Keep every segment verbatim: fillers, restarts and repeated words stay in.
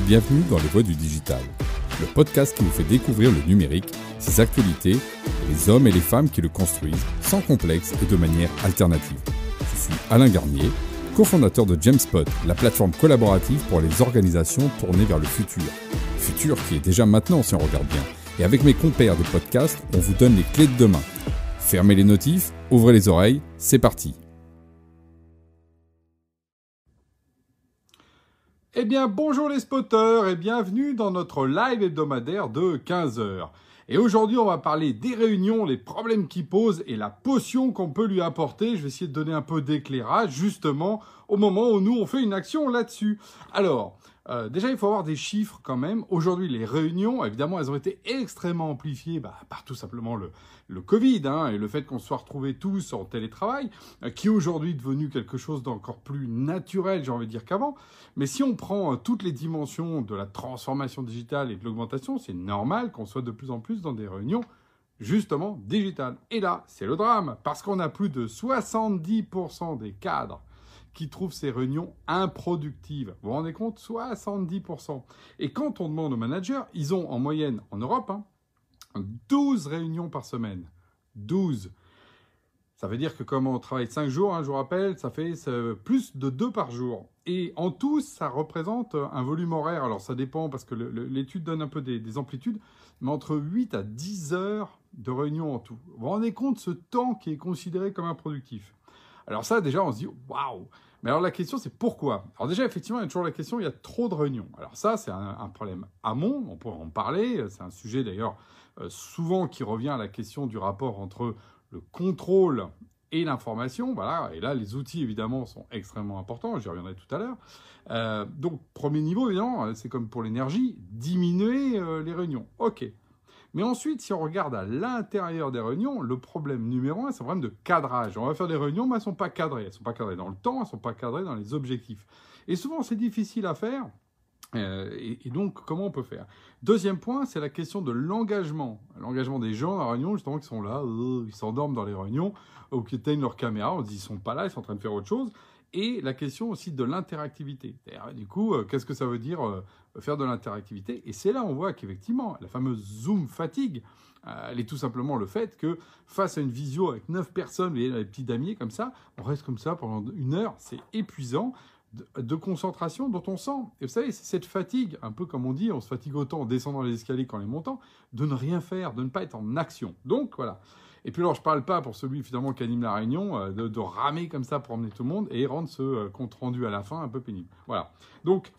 Bienvenue dans Les Voix du Digital, le podcast qui vous fait découvrir le numérique, ses actualités, et les hommes et les femmes qui le construisent sans complexe et de manière alternative. Je suis Alain Garnier, cofondateur de Jamspot, la plateforme collaborative pour les organisations tournées vers le futur. Futur qui est déjà maintenant si on regarde bien. Et avec mes compères des podcasts, on vous donne les clés de demain. Fermez les notifs, ouvrez les oreilles, c'est parti. Eh bien, bonjour les spotters et bienvenue dans notre live hebdomadaire de quinze heures. Et aujourd'hui, on va parler des réunions, les problèmes qu'ils posent et la potion qu'on peut lui apporter. Je vais essayer de donner un peu d'éclairage, justement, au moment où nous, on fait une action là-dessus. Alors, euh, déjà, il faut avoir des chiffres quand même. Aujourd'hui, les réunions, évidemment, elles ont été extrêmement amplifiées bah, par tout simplement le, le Covid hein, et le fait qu'on se soit retrouvés tous en télétravail, euh, qui est aujourd'hui devenu quelque chose d'encore plus naturel, j'ai envie de dire, qu'avant. Mais si on prend euh, toutes les dimensions de la transformation digitale et de l'augmentation, c'est normal qu'on soit de plus en plus dans des réunions justement digitales. Et là, c'est le drame, parce qu'on a plus de soixante-dix pour cent des cadres qui trouvent ces réunions improductives. Vous vous rendez compte? soixante-dix pour cent. Et quand on demande aux managers, ils ont en moyenne, en Europe, hein, douze réunions par semaine. douze. Ça veut dire que comme on travaille cinq jours, hein, je vous rappelle, ça fait plus de deux par jour. Et en tout, ça représente un volume horaire. Alors ça dépend parce que l'étude donne un peu des, des amplitudes, mais entre huit à dix heures de réunion en tout. Vous vous rendez compte ce temps qui est considéré comme improductif? Alors ça, déjà, on se dit « waouh !» Mais alors la question, c'est pourquoi? Alors déjà, effectivement, il y a toujours la question, il y a trop de réunions. Alors ça, c'est un, un problème amont, on pourrait en parler. C'est un sujet d'ailleurs euh, souvent qui revient à la question du rapport entre le contrôle et l'information. Voilà. Et là, les outils, évidemment, sont extrêmement importants. J'y reviendrai tout à l'heure. Euh, donc, premier niveau, évidemment, c'est comme pour l'énergie, diminuer euh, les réunions. OK. Mais ensuite, si on regarde à l'intérieur des réunions, le problème numéro un, c'est un problème de cadrage. On va faire des réunions, mais elles ne sont pas cadrées. Elles ne sont pas cadrées dans le temps, elles ne sont pas cadrées dans les objectifs. Et souvent, c'est difficile à faire. Euh, et, et donc, comment on peut faire? Deuxième point, c'est la question de l'engagement. L'engagement des gens dans la réunion, justement, qui sont là, euh, ils s'endorment dans les réunions, ou qui éteignent leur caméra, on se dit ils ne sont pas là, ils sont en train de faire autre chose. Et la question aussi de l'interactivité. Du coup, euh, qu'est-ce que ça veut dire euh, faire de l'interactivité? Et c'est là on voit qu'effectivement, la fameuse Zoom fatigue, euh, elle est tout simplement le fait que face à une visio avec neuf personnes, et les petits damiers comme ça, on reste comme ça pendant une heure, c'est épuisant de, de concentration dont on sent. Et vous savez, c'est cette fatigue, un peu comme on dit, on se fatigue autant en descendant les escaliers qu'en les montant, de ne rien faire, de ne pas être en action. Donc voilà. Et puis alors, je ne parle pas pour celui finalement qui anime la réunion, euh, de, de ramer comme ça pour emmener tout le monde et rendre ce euh, compte rendu à la fin un peu pénible. Voilà. Donc,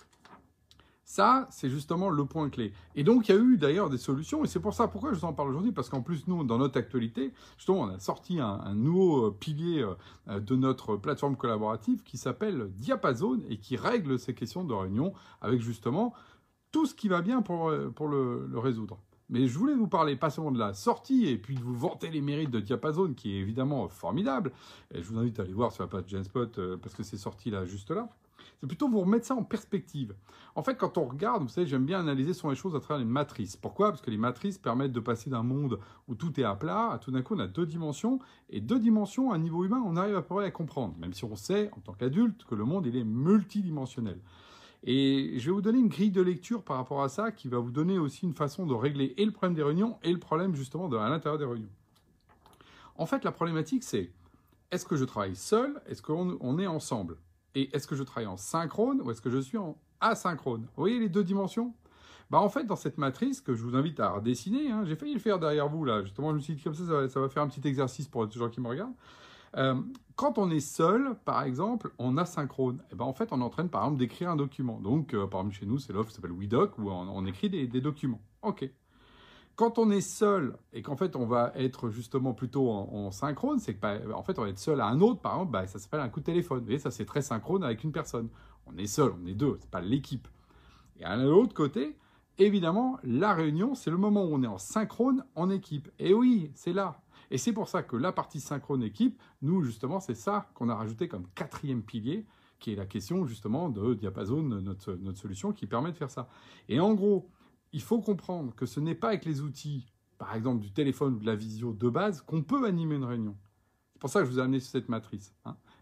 ça, c'est justement le point clé. Et donc, il y a eu d'ailleurs des solutions. Et c'est pour ça, pourquoi je vous en parle aujourd'hui? Parce qu'en plus, nous, dans notre actualité, justement, on a sorti un, un nouveau pilier euh, de notre plateforme collaborative qui s'appelle Diapason et qui règle ces questions de réunion avec justement tout ce qui va bien pour, pour le, le résoudre. Mais je voulais vous parler pas seulement de la sortie et puis de vous vanter les mérites de Diapason, qui est évidemment formidable. Et je vous invite à aller voir sur la page Jamspot euh, parce que c'est sorti là, juste là. C'est plutôt vous remettre ça en perspective. En fait, quand on regarde, vous savez, j'aime bien analyser sur les choses à travers les matrices. Pourquoi? Parce que les matrices permettent de passer d'un monde où tout est à plat, à tout d'un coup, on a deux dimensions. Et deux dimensions, à un niveau humain, on arrive à peu près à comprendre. Même si on sait, en tant qu'adulte, que le monde, il est multidimensionnel. Et je vais vous donner une grille de lecture par rapport à ça qui va vous donner aussi une façon de régler et le problème des réunions et le problème justement de, à l'intérieur des réunions. En fait, la problématique, c'est est-ce que je travaille seul? Est-ce qu'on on est ensemble? Et est-ce que je travaille en synchrone ou est-ce que je suis en asynchrone? Vous voyez les deux dimensions? Bah en fait, dans cette matrice que je vous invite à redessiner, hein, j'ai failli le faire derrière vous là, justement, je me suis dit comme ça, ça va, ça va faire un petit exercice pour les gens qui me regardent. Euh, quand on est seul, par exemple, en asynchrone, eh ben, en fait, on est en train, par exemple, d'écrire un document. Donc, euh, par exemple, chez nous, c'est l'offre qui s'appelle WeDoc, où on, on écrit des, des documents. OK. Quand on est seul, et qu'en fait, on va être justement plutôt en, en synchrone, c'est que, en fait, on va être seul à un autre, par exemple, bah, ça s'appelle un coup de téléphone. Vous voyez, ça, c'est très synchrone avec une personne. On est seul, on est deux, c'est pas l'équipe. Et à l'autre côté, évidemment, la réunion, c'est le moment où on est en synchrone en équipe. Et oui, c'est là. Et c'est pour ça que la partie synchrone équipe, nous, justement, c'est ça qu'on a rajouté comme quatrième pilier, qui est la question, justement, de Diapason, notre, notre solution, qui permet de faire ça. Et en gros, il faut comprendre que ce n'est pas avec les outils, par exemple, du téléphone ou de la visio de base, qu'on peut animer une réunion. C'est pour ça que je vous ai amené sur cette matrice. Hein.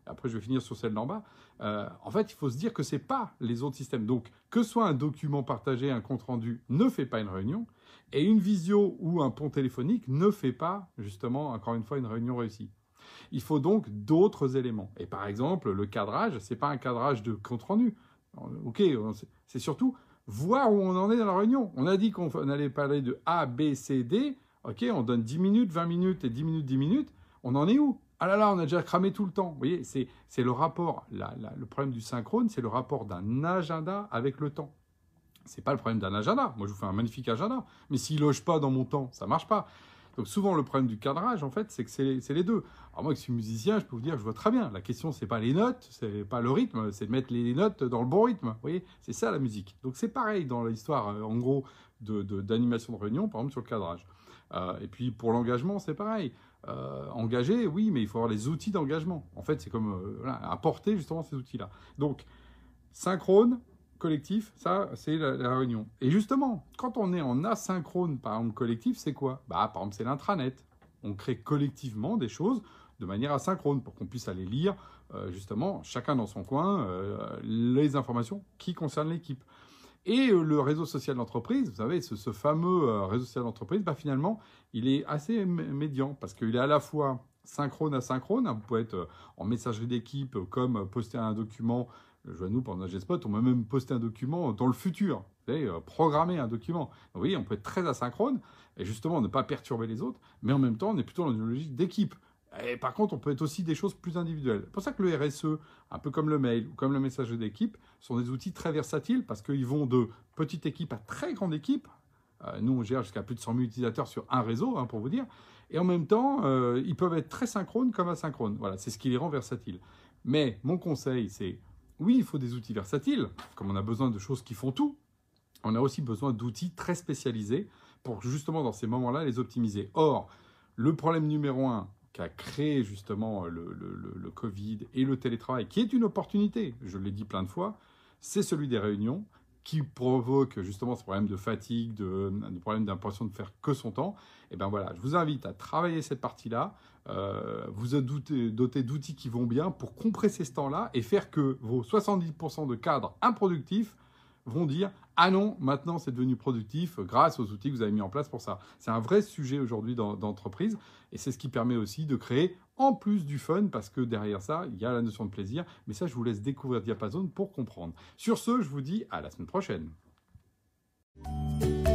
après je vais finir sur celle d'en bas, euh, en fait, il faut se dire que ce n'est pas les autres systèmes. Donc, que ce soit un document partagé, un compte-rendu, ne fait pas une réunion, et une visio ou un pont téléphonique ne fait pas, justement, encore une fois, une réunion réussie. Il faut donc d'autres éléments. Et par exemple, le cadrage, ce n'est pas un cadrage de compte-rendu. Ok, c'est surtout voir où on en est dans la réunion. On a dit qu'on allait parler de A, B, C, D. Ok, on donne dix minutes, vingt minutes et dix minutes, dix minutes. On en est où? Ah là là, on a déjà cramé tout le temps. Vous voyez, c'est le rapport, la, la, le problème du synchrone, c'est le rapport d'un agenda avec le temps. Ce n'est pas le problème d'un agenda. Moi, je vous fais un magnifique agenda. Mais s'il ne loge pas dans mon temps, ça ne marche pas. Donc souvent, le problème du cadrage, en fait, c'est que c'est les deux. Alors moi, qui suis musicien, je peux vous dire, je vois très bien. La question, c'est pas les notes, c'est pas le rythme, c'est de mettre les notes dans le bon rythme. Vous voyez, c'est ça la musique. Donc c'est pareil dans l'histoire, euh, en gros, d'animation de, de, de réunion, par exemple sur le cadrage. Euh, et puis pour l'engagement, c'est pareil. Euh, engager, oui, mais il faut avoir les outils d'engagement. En fait, c'est comme euh, voilà, apporter justement ces outils-là. Donc, synchrone, collectif, ça, c'est la, la réunion. Et justement, quand on est en asynchrone, par exemple, collectif, c'est quoi? Bah, par exemple, c'est l'intranet. On crée collectivement des choses de manière asynchrone pour qu'on puisse aller lire, euh, justement, chacun dans son coin, euh, les informations qui concernent l'équipe. Et euh, le réseau social d'entreprise, vous savez, ce, ce fameux euh, réseau social d'entreprise, bah, finalement, il est assez médian parce qu'il est à la fois synchrone, asynchrone. Vous pouvez être euh, en messagerie d'équipe, comme euh, poster un document. Je vois, nous, pendant G-Spot, on peut même poster un document dans le futur. Vous savez, euh, programmer un document. Donc, vous voyez, on peut être très asynchrone et justement ne pas perturber les autres, mais en même temps, on est plutôt dans une logique d'équipe. Et par contre, on peut être aussi des choses plus individuelles. C'est pour ça que le R S E, un peu comme le mail ou comme le messager d'équipe, sont des outils très versatiles parce qu'ils vont de petite équipe à très grande équipe. Euh, nous, on gère jusqu'à plus de cent mille utilisateurs sur un réseau, hein, pour vous dire. Et en même temps, euh, ils peuvent être très synchrones comme asynchrones. Voilà, c'est ce qui les rend versatiles. Mais mon conseil, c'est, oui, il faut des outils versatiles, comme on a besoin de choses qui font tout. On a aussi besoin d'outils très spécialisés pour justement, dans ces moments-là, les optimiser. Or, le problème numéro un qui a créé justement le, le, le, le Covid et le télétravail, qui est une opportunité, je l'ai dit plein de fois, c'est celui des réunions qui provoque justement ce problème de fatigue, de, de problème d'impression de faire que son temps. Et bien voilà, je vous invite à travailler cette partie-là, euh, vous doter, doter d'outils qui vont bien pour compresser ce temps-là et faire que vos soixante-dix pour cent de cadres improductifs vont dire « Ah non, maintenant c'est devenu productif grâce aux outils que vous avez mis en place pour ça ». C'est un vrai sujet aujourd'hui dans l'entreprise et c'est ce qui permet aussi de créer en plus du fun parce que derrière ça, il y a la notion de plaisir. Mais ça, je vous laisse découvrir Diapason pour comprendre. Sur ce, je vous dis à la semaine prochaine.